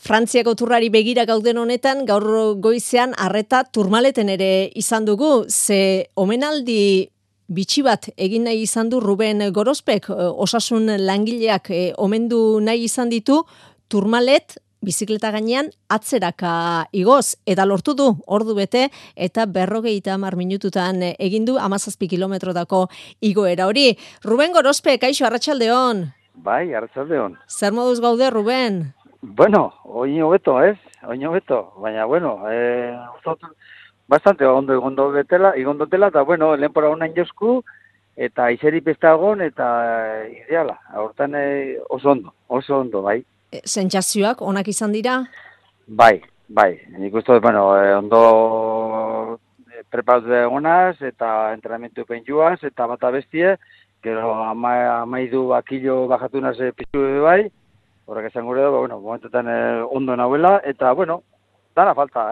Frantziako turrari begira gauden honetan, gaur goizean arreta Turmaleten ere izan dugu, ze omenaldi bitxi bat egin nahi izan du Ruben Gorozpek, osasun langileak omendu nahi izan ditu, Turmalet bizikleta gainean atzeraka igoz, eta lortu du ordu bete, eta 50 minututan egin du 17 kilometrotako igoera hori. Ruben Gorozpek, kaixo, arratsaldeon. Bai, arratsaldeon. Zer moduz gaude, Ruben? Bueno, oin hobeto, ez? Oin hobeto, baina, bueno, bastante ondo igondotela, eta, bueno, lehenpora honain josku, eta izeri pestagon, eta ideala. Hortan oso ondo, bai. Sentsazioak onak izan dira? Bai. Nik uste, bueno, ondo preparatu egonaz, eta entrenamentu penjuaz, eta bata bestie, gero amaidu bakillo bajatu naz piztu bai, horrek esan gure dugu, bueno, momentetan ondo nahuela, eta, bueno, dana falta,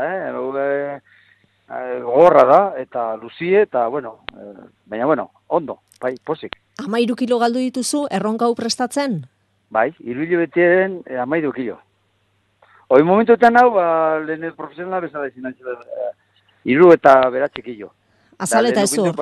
gogorra da, eta luzie, eta, bueno, baina, bueno, ondo, bai, posik. 13 kilo galdu dituzu, erronka hau prestatzen? Bai, 3 hilabeteren 13 kilo. Hoi momentuetan hau, lehen profesionala bezala izin nantzela, 3 eta 9 kilo. Azaleta ez hor?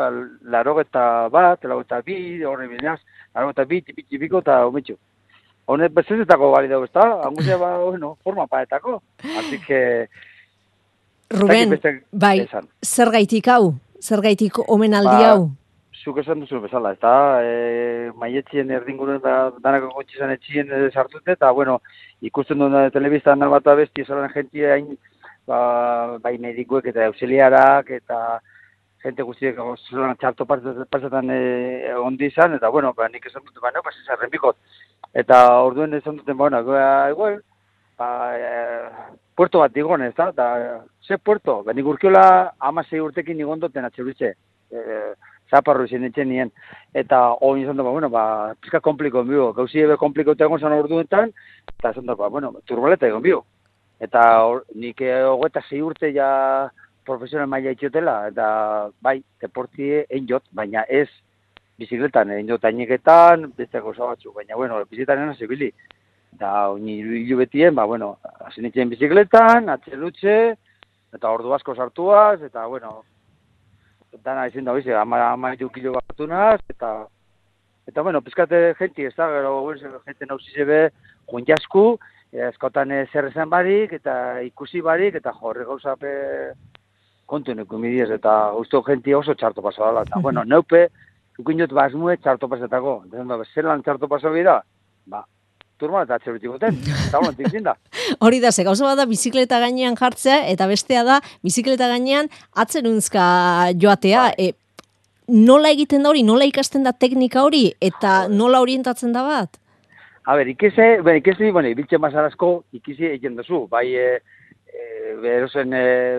82, horre binaz, 82, tipiko eta ometxo. Honet bezezetako bali dago, ez da? Anguzia, bueno, forma paetako. Así que... Ruben, bai, zergaitik hau? Zergaitik omenaldi hau? Zuk esan duzu bezala, ez da? Maietxien erdinguren danako gotxizan etxien sartute, eta, bueno, ikusten duen telebiztan bat abesti, esalan jentia hain, bai medikuek eta auxiliarak, eta gente guztiek txarto pasetan ondi izan, eta, bueno, nik esan dute, ez erremikot. Eta orduen esan duten, igual, puerto bat digon, ez da? Eta, ze puerto? Nik urkiola 16 urtekin igondoten atxerutxe. Zaparro izan etxen nien. Eta hori izan dut, pizka kompliko enbio. Gauzi ebe kompliko egon zan orduetan, eta esan dut, Turmaleta egon bio. Eta nik 26 urte ja profesional maila itxotela, eta bai, deportie enjot, baina ez bizikletan, enjot aineketan, beste gauza batzu, baina, bizikletan zibili. Eta hilu betien, hasi nintzen bizikletan, atxelutxe, eta ordu asko sartuaz, eta, dana izin da, 13 kilo batunaz, eta, pizkate jenti, ez da, gero, jente nauzizebe, joan jasku, eskotan zer esan barik, eta ikusi barik, eta jorre gauzape kontu neko midiez, eta uste jenti oso txarto paso dala. Eta, neupe, zukin jot basmue txarto pasetako. Zelan txarto paso bida? Turma eta atxerutik goten, eta holantik zinda. Hori da, ze gauza bada bizikleta gainean jartzea, eta bestea da bizikleta gainean atzeruntzka joatea. Nola egiten da hori, nola ikasten da teknika hori, eta nola orientatzen da bat? A ber, ikese, ibiltzen mazarazko ikisi egiten duzu. Bai, erosen,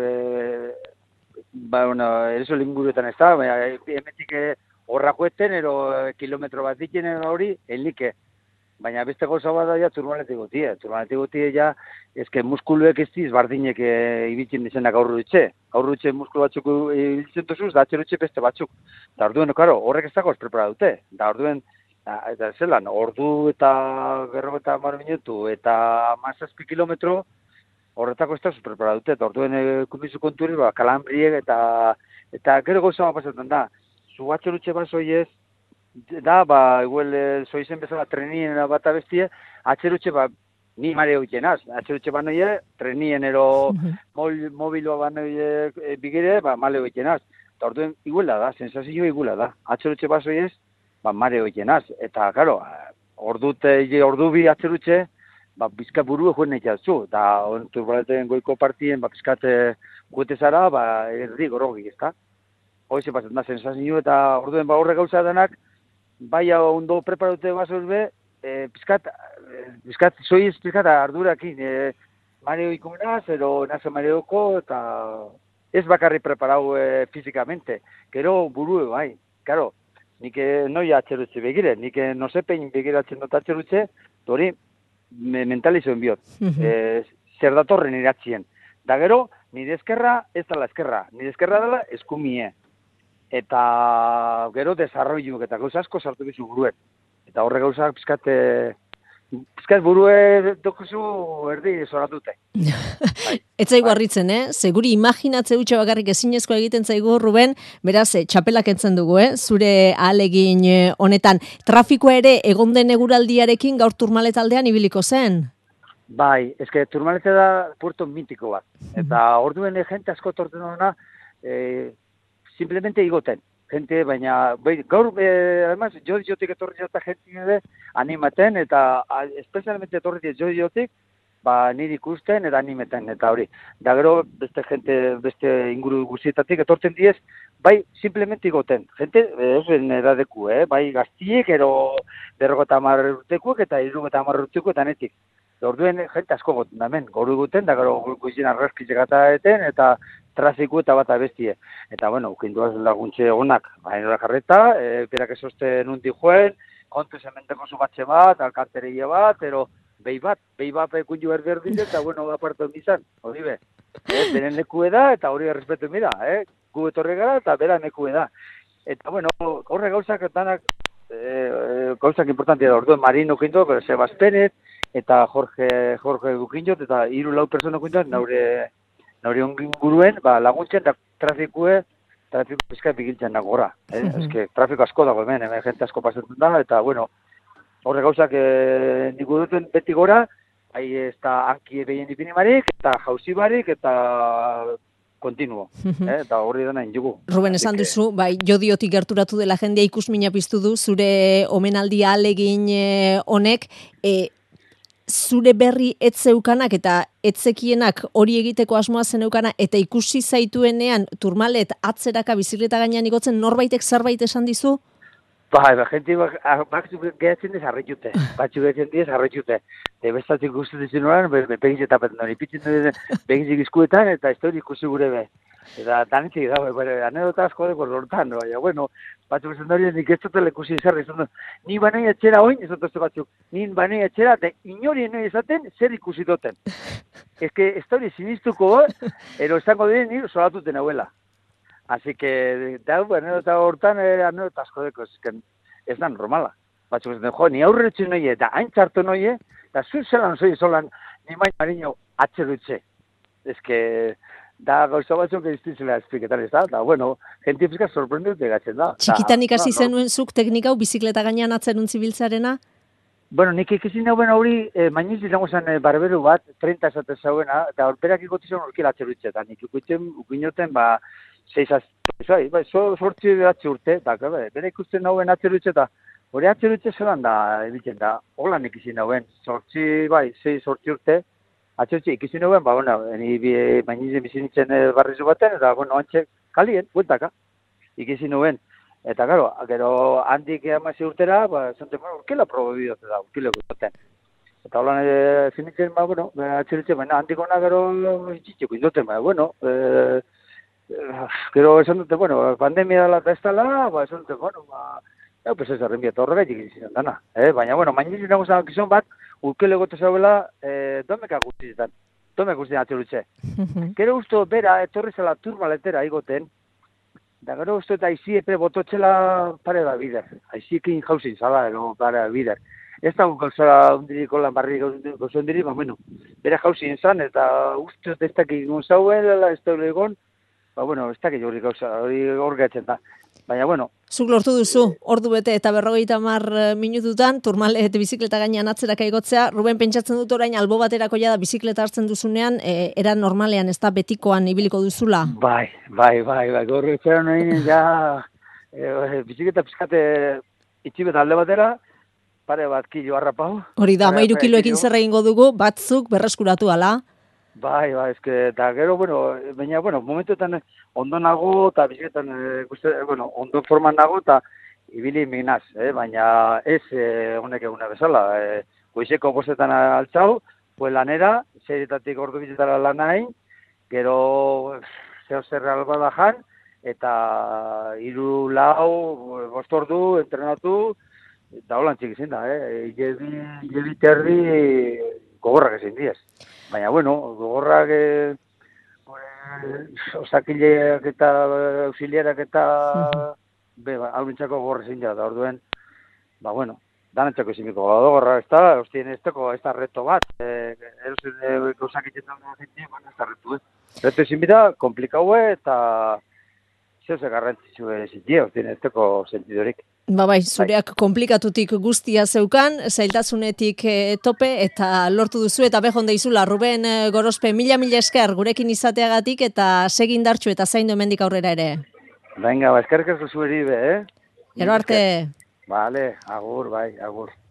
erosen linguruetan ez da, emetik horra joeten, ero kilometro bat diken hori, enlike. Baina beste gauza bat da, Turmaletik gotie. Turmaletik gotie, ezke muskuluek ez diz, bardinek ibiltzen dizenak aurrutxe. Aurrutxe muskulu batzuk ibiltzen duzuz, da atxerutxe beste batzuk. Eta orduen, horrek ez dago ez prepara dute. Da orduen, eta zelan, ordu eta gerro eta 10 minutu, eta 17 kilometro, horretako ez da prepara dute. Eta orduen, kumizu konturi, kalambriek, eta gero gauza bat pasatzen da. Zu atxerutxe bat zoiez, da, igual, zoizen bezala trenien bat abestie, atxerutxe ni mare hoiten az. Atxerutxe bat noie, trenien ero mobiloa bat noie bigire, male hoiten az. Eta orduen, iguela da, sensazioa iguela da. Atxerutxe bat zoiez, mare hoiten az. Eta, karo, ordu bi atxerutxe, bizka burue joen nahi jatzu. Eta, Turmaleten goiko partien, bizkat guete zara, erdi gorrogi, ez da? Hoize pasatzen da, sensazio, eta orduen, horre gauza denak, bai ondo preparatu bazurbe, pizkat ardurakin, mareo ikunaz, ero nazo mareoko, eta ez bakarri preparau fizikamente, gero burue bai, karo, nik noi atxerutxe begire, nik no sepein begiratzen dut atxerutxe, hori mentalizoen biot, zer datorren iratzien. Da gero, nire eskerra ez dala eskerra, nire eskerra dela eskumie. Eta gero desarroiuk eta gauza asko sartu bizu buruen. Eta horre gauzak pizkat pizkat burue dokuzu erdi zoratute. Ez zaigu harritzen, Seguri imaginatze hutsa bakarrik ezinezkoa egiten zaigu, Ruben, beraz, txapelak entzen dugu, zure ahalegin honetan. Trafikoa ere egon den eguraldiarekin gaur Turmalet aldean ibiliko zen? Bai, eske Turmalete da puerto mitiko bat. Eta orduen jente asko torten hona, simplemente igoten. Gente, baina, gaur, además, jotik etorri jota gente animaten, eta especialmente etorri jotik, niri ikusten eta animeten, eta hori. Da gero, beste inguru guzietatik etortzen diez, bai, simplemente igoten. Gente, esen edadeku, bai, gaztiek, ero 50 urtekuek eta 60 urtekuek eta netik. Orduen, gente asko goten da hemen, goru guten, da gero goizien arraskitzek eta trafiku eta bat abestie. Eta, bueno, ukinduaz laguntxe onak, baina jarreta, berak esoste nunti joen, kontu zementeko zugatxe bat, alkanteria bat, ero behi bat kunju berberdin, eta, bueno, apartu nizan, hori be. Beren lekue da, eta hori errespetu mira, gu etorri gara, eta bera lekue da. Eta, bueno, horre gauzak danak, gauzak importantia da, orduen Marino kintu, Sebastianet, eta Jorge Gukinjot, eta 3-4 persona kintu, naure ongin guruen, laguntzen, da trafiko bizkai bigiltzen dago gora. Eske, trafiko asko dago hemen jente asko pasatzen da, eta, bueno, horre gauzak nik duten beti gora, ez da hanki behien ipinimarik, eta jauzibarik, eta kontinuo, eta horri dena injugu. Ruben, esan duzu, jodiotik gerturatu dela jendea ikusmina piztu du, zure omenaldia ahalegin honek, zure berri etzeukanak eta etzekienak hori egiteko asmoa zeneukana eta ikusi zaituenean Turmalet atzeraka bizikleta gainean igotzen norbaitek zerbait esan dizu? Gente batzuk gehatzen diz harritute. Batzuk gehatzen diz harritute. Bestatik ikusten dizun oran, begiz eta petan hori. Pitzen begizik izkuetan eta ez hori ikusi gure be. Eta danitzik dago, anedota asko deko lortan, baina, bueno, batzuk esan hori nik ez dutela ikusi zerri. Ni banei etxera oin, ez dut batzuk, ni banei etxera, eta inori enoi esaten zer ikusi duten. Ez hori sinistuko, ero esango diren nire solatuten hauela. Así que, anedota hortan, anedota asko deko, ez da normala. Batzuk esan, ni aurretxu noie, eta hain txartu noie, eta zu zelan zoi zolan, ni main marino atxerutxe. Ez da gauza batzuk iztitzela espliketan ez da, eta, bueno, gente pizka sorprendente gatzen da. Txikitan ikasi zenuen zuk teknika hau bizikleta gainean atzerun zibiltzarena? Bueno, nik ikizin nauen hori, mainiz izango zen barberu bat, 30 esaten zauena, eta horberak ikotizan horkila atxerutxe, eta nik ukinoten, 6 sortzi behatzi urte, eta bera ikusten nauen atxerutxe, eta hori atxerutxe zelan da, egiten da, hola nik izin nauen, 6 sortzi urte, atxerutxe ikizin nauen, ni mainiz bizinitzen barrizu baten, eta, bueno, antxe, kalien, bueltaka, ikizin nauen. Eta, gero, handik amazi urtera, zante, urkila probabidote da, urkila gutoten. Eta holan zinitzen, atxerutxe, baina handik hona gero itxitxeko indoten, gero esan dute, pandemia dela eta ez dela, esan dute, pues ez arrenbia, eta horregaitik izan dana. Baina, mainiz nago zan gizon bat, urkile gote zauela, domeka guztietan, atxerutxe. Gero usto bera, etorri zela Turmaletera igoten, da gero uste eta aizi epe bototxela pare da bider. Aiziekin jauzin zala, pare da bider. Ez da gauzara undiriko lan barri gauzo undirik, bere jauzin zan, eta uste ez dakik egun zauela, ez da egon, ez dakik hori hor gatzen da. Baina, Zuk lortu duzu, ordu bete eta 50 minututan, Turmalet bizikleta gainean atzeraka igotzea, Ruben, pentsatzen dut orain albo baterako da bizikleta hartzen duzunean, era normalean, ez da betikoan ibiliko duzula? Bai, gaur etxeran egin, bizikleta pizkate itxibet alde batera, pare bat kilo harrapau. Hori da, 13 kiloekin zer egingo dugu, batzuk berreskuratu ala? Bai, eta gero, baina, momentuetan ondo nago, eta biziketan, ondo forman nago, eta ibili minaz, baina ez honek eguna bezala. Goizeko bostetan altzau, lanera, zeretatik ordu bizetara lan nahi, gero zer alba da jan, eta 3-4, 5 ordu entrenatu, eta holan txik izin da, jebi terdi gogorrak ezin diez. Baina, gogorrak osakileak eta auxiliarak eta haurintzako gogorra ezin dira, da orduen, danantzako izimiko godogorra, ez da, hostien ez da reto bat, erosin gauzak egiten da zinti, ez da reto, reto izimita, komplikau eta zehose garrantzitsu zinti, hostien ez dako sentidorik. Bai, zureak komplikatutik guztia zeukan, zailtasunetik tope eta lortu duzu eta behon deizula, Ruben Gorospe, mila esker gurekin izateagatik eta segindartxu eta zaindu hemendik aurrera ere. Venga, eskerrik asko zueri be, Gero arte. Vale, agur, bai, agur.